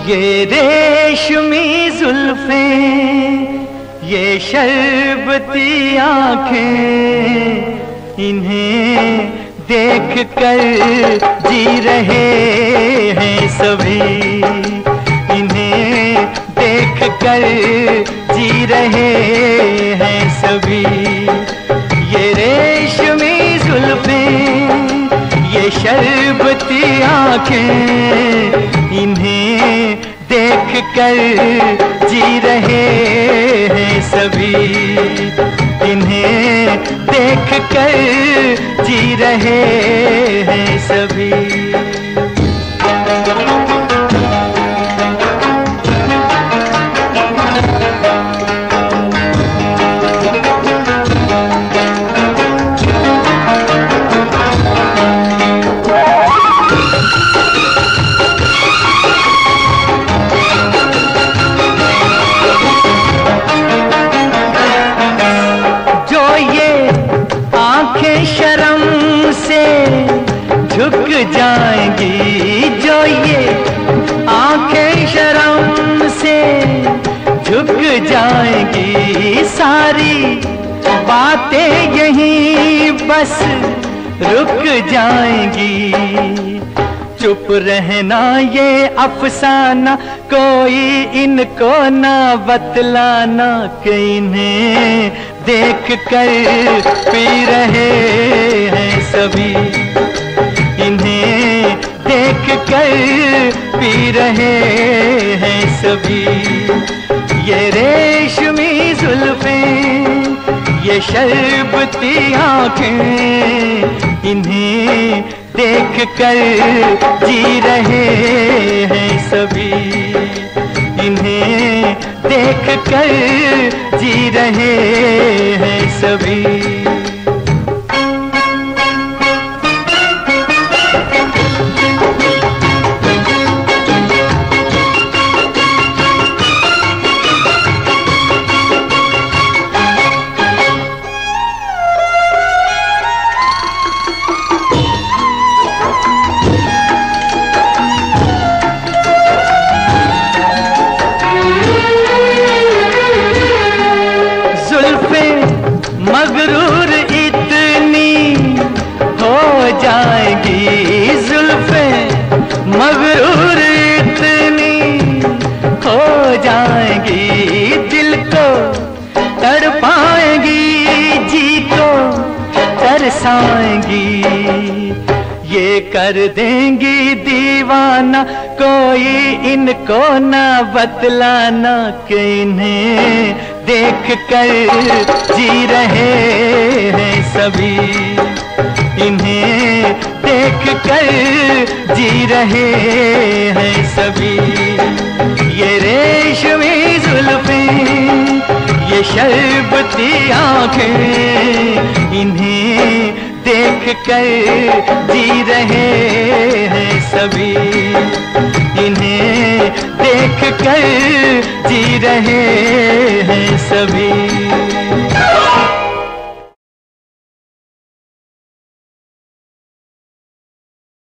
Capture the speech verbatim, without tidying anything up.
ये रेशमी जुल्फें, ये शरबती आँखें, इन्हें देख कर जी रहे हैं सभी, इन्हें देख कर जी रहे हैं सभी। ये रेशमी जुल्फें, ये शरबती आँखें, इन्हें देख कर जी रहे हैं सभी, इन्हें देख कर जी रहे हैं सभी। शर्म से झुक जाएंगी, जो ये आंखें शर्म से झुक जाएंगी, सारी बातें यहीं बस रुक जाएंगी। चुप रहना ये अफसाना, कोई इनको ना बतलाना, कि इन्हें देख कर पी रहे हैं सभी, इन्हें देख कर पी रहे हैं सभी। ये रेशमी जुल्फें, ये शरबती आँखें, इन्हें देख कर जी रहे हैं सभी, इन्हें देख कर जी रहे हैं सभी। मगरूर इतनी हो जाएंगी जुल्फें, मगरूर इतनी हो जाएंगी, दिल को तड़पाएंगी, जी को तरसाएंगी। ये कर देंगी दीवाना, कोई इनको ना बतलाना, कि इन्हें देख कर जी रहे हैं सभी, इन्हें देख कर जी रहे हैं सभी। ये रेशमी जुल्फें, ये शरबती आँखें, इन्हें देख कर जी रहे हैं सभी, इन्हें देख कर जी रहे हैं सभी।